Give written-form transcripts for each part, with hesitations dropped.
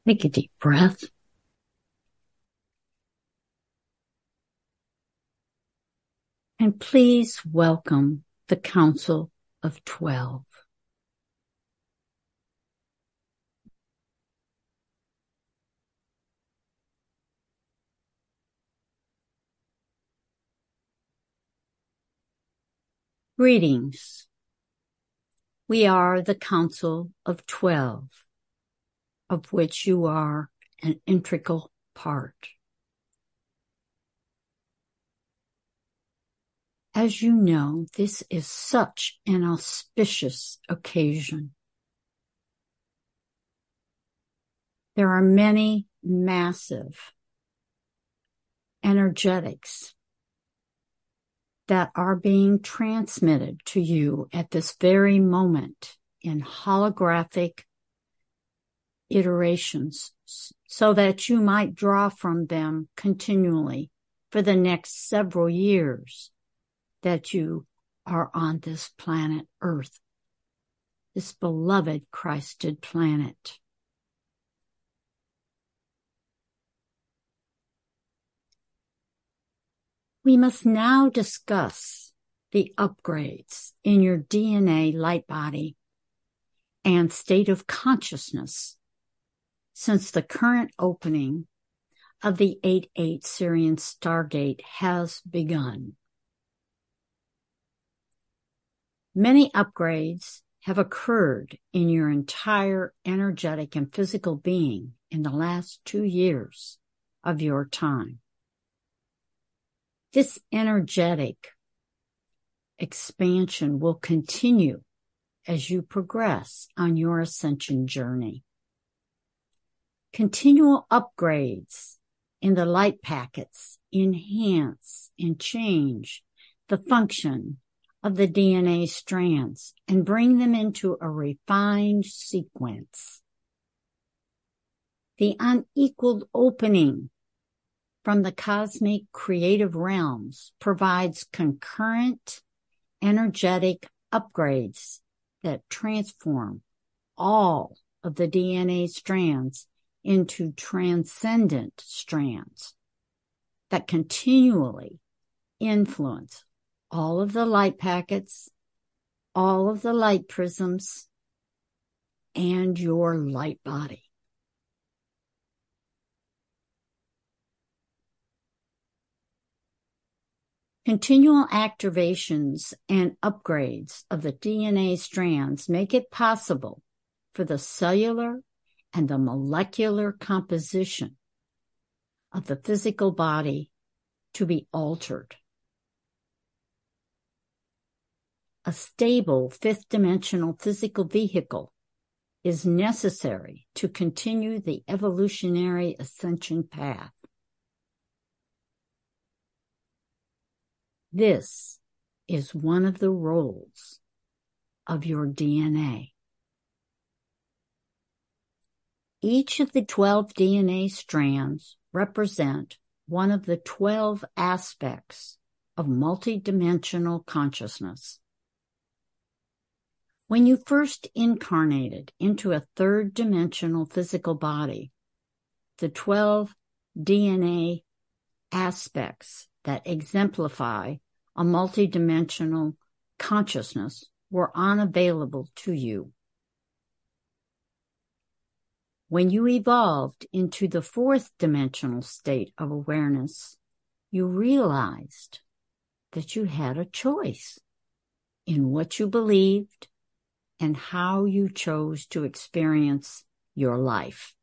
Take a deep breath. And please welcome the Council of 12. Greetings. We are the Council of 12, of which you are an integral part. As you know, this is such an auspicious occasion. There are many massive energetics that are being transmitted to you at this very moment in holographic iterations so that you might draw from them continually for the next several years that you are on this planet Earth, this beloved Christed planet. We must now discuss the upgrades in your DNA light body and state of consciousness since the current opening of the 8-8 Sirian Stargate has begun. Many upgrades have occurred in your entire energetic and physical being in the last 2 years of your time. This energetic expansion will continue as you progress on your ascension journey. Continual upgrades in the light packets enhance and change the function of the DNA strands and bring them into a refined sequence. The unequaled opening from the cosmic creative realms provides concurrent energetic upgrades that transform all of the DNA strands into transcendent strands that continually influence all of the light packets, all of the light prisms, and your light body. Continual activations and upgrades of the DNA strands make it possible for the cellular and the molecular composition of the physical body to be altered. A stable fifth-dimensional physical vehicle is necessary to continue the evolutionary ascension path. This is one of the roles of your DNA. Each of the 12 DNA strands represent one of the 12 aspects of multidimensional consciousness. When you first incarnated into a third-dimensional physical body, the 12 DNA aspects that exemplify a multidimensional consciousness were unavailable to you. When you evolved into the fourth dimensional state of awareness, you realized that you had a choice in what you believed and how you chose to experience your life.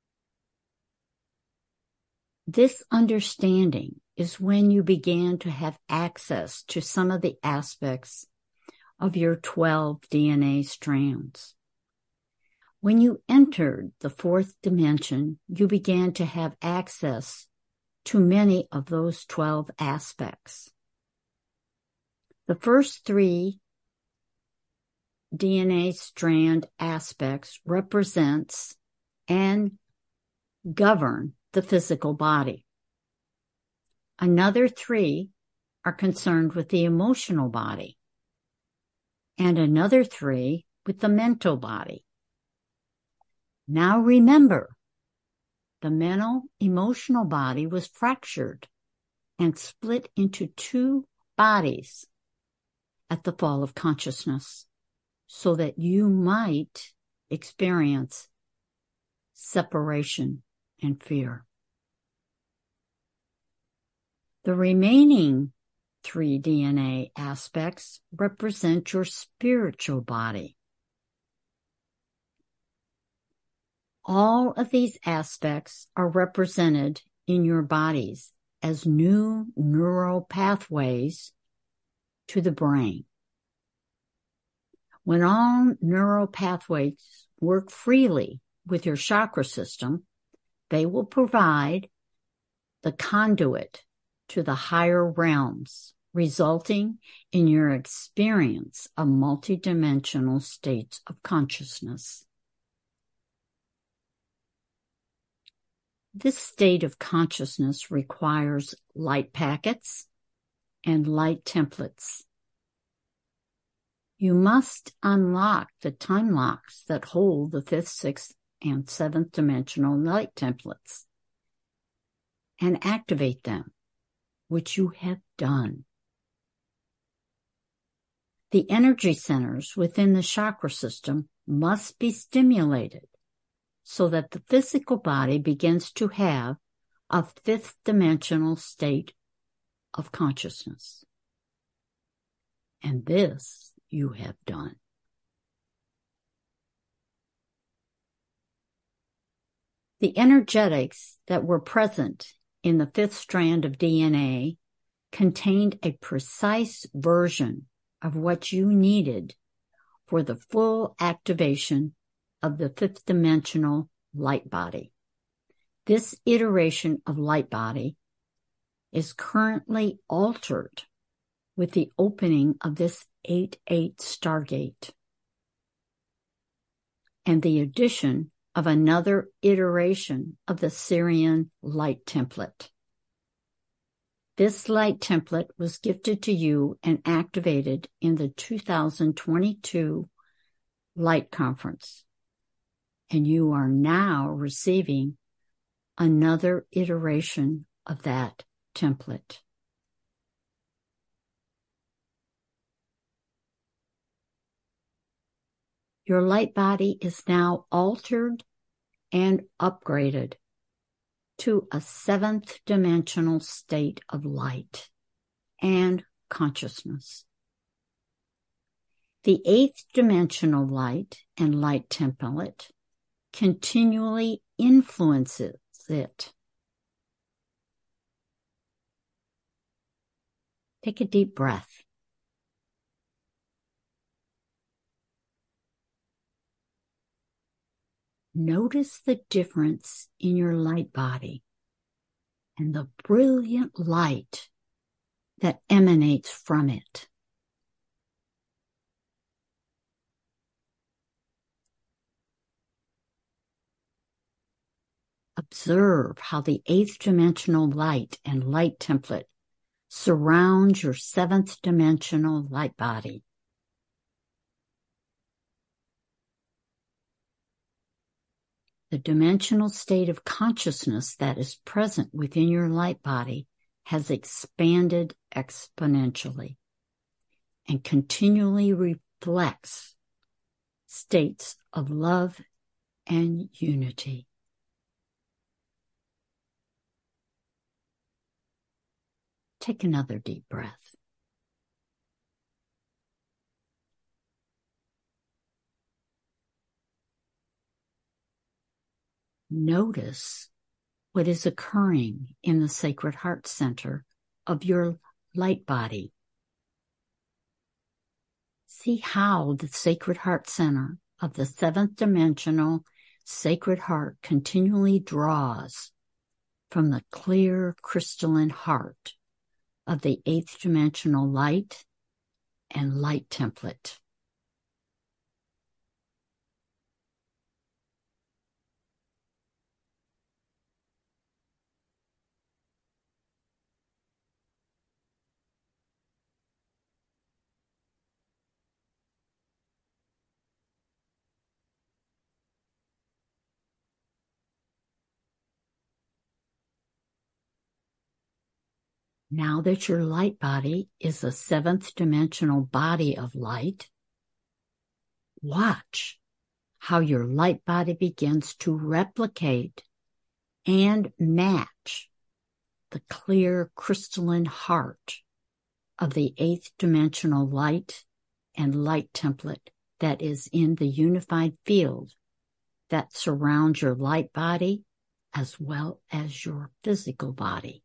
This understanding is when you began to have access to some of the aspects of your 12 DNA strands. When you entered the fourth dimension, you began to have access to many of those 12 aspects. The first 3 DNA strand aspects represents and govern the physical body. Another 3 are concerned with the emotional body, and another 3 with the mental body. Now remember the mental, emotional body was fractured and split into two bodies at the fall of consciousness so that you might experience separation and fear. The remaining 3 DNA aspects represent your spiritual body. All of these aspects are represented in your bodies as new neural pathways to the brain. When all neural pathways work freely with your chakra system, they will provide the conduit to the higher realms, resulting in your experience of multidimensional states of consciousness. This state of consciousness requires light packets and light templates. You must unlock the time locks that hold the 5th, 6th, and 7th dimensional light templates and activate them, which you have done. The energy centers within the chakra system must be stimulated so that the physical body begins to have a 5th dimensional state of consciousness. And this you have done. The energetics that were present in the 5th strand of DNA contained a precise version of what you needed for the full activation of the 5th dimensional light body. This iteration of light body is currently altered with the opening of this 8-8 Stargate and the addition of another iteration of the Sirian light template. This light template was gifted to you and activated in the 2022 Light Conference, and you are now receiving another iteration of that template. Your light body is now altered and upgraded to a 7th dimensional state of light and consciousness. The 8th dimensional light and light template continually influences it. Take a deep breath. Notice the difference in your light body and the brilliant light that emanates from it. Observe how the 8th dimensional light and light template surrounds your 7th dimensional light body. The dimensional state of consciousness that is present within your light body has expanded exponentially and continually reflects states of love and unity. Take another deep breath. Notice what is occurring in the Sacred Heart Center of your light body. See how the Sacred Heart Center of the 7th dimensional Sacred Heart continually draws from the clear crystalline heart of the 8th dimensional light and light template. Now that your light body is a seventh dimensional body of light, watch how your light body begins to replicate and match the clear crystalline heart of the eighth dimensional light and light template that is in the unified field that surrounds your light body as well as your physical body.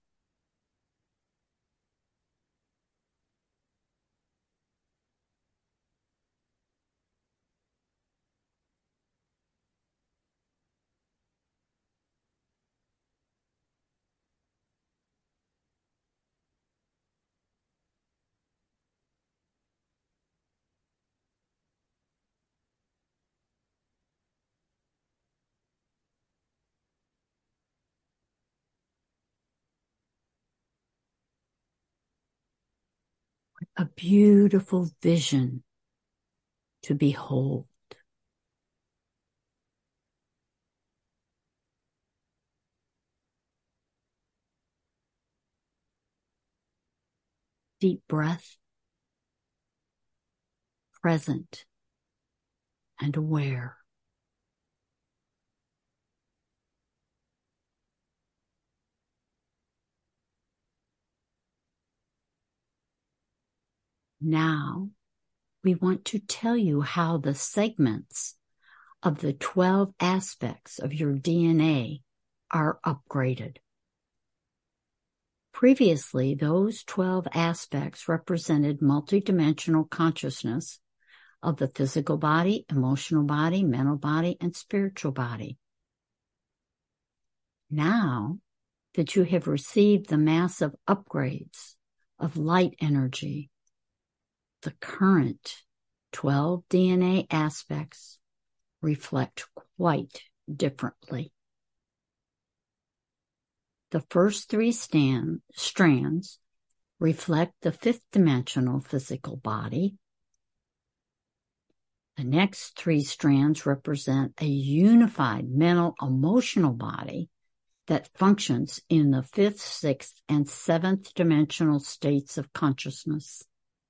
A beautiful vision to behold. Deep breath, present and aware. Now, we want to tell you how the segments of the 12 aspects of your DNA are upgraded. Previously, those 12 aspects represented multidimensional consciousness of the physical body, emotional body, mental body, and spiritual body. Now that you have received the massive upgrades of light energy, the current 12 DNA aspects reflect quite differently. The first three strands reflect the fifth dimensional physical body. The next three strands represent a unified mental emotional body that functions in the fifth, sixth, and seventh dimensional states of consciousness.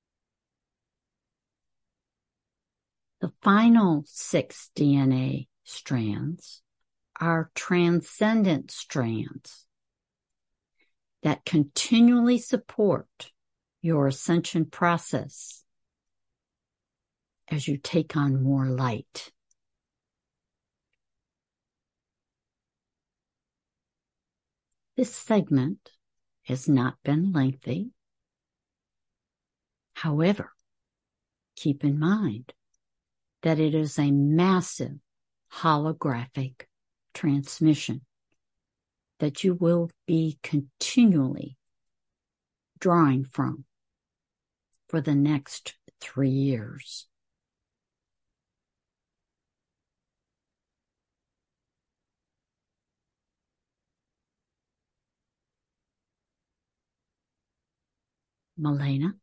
The final 6 DNA strands are transcendent strands that continually support your ascension process as you take on more light. This segment has not been lengthy. However, keep in mind that it is a massive holographic transmission that you will be continually drawing from for the next 3 years. Malena?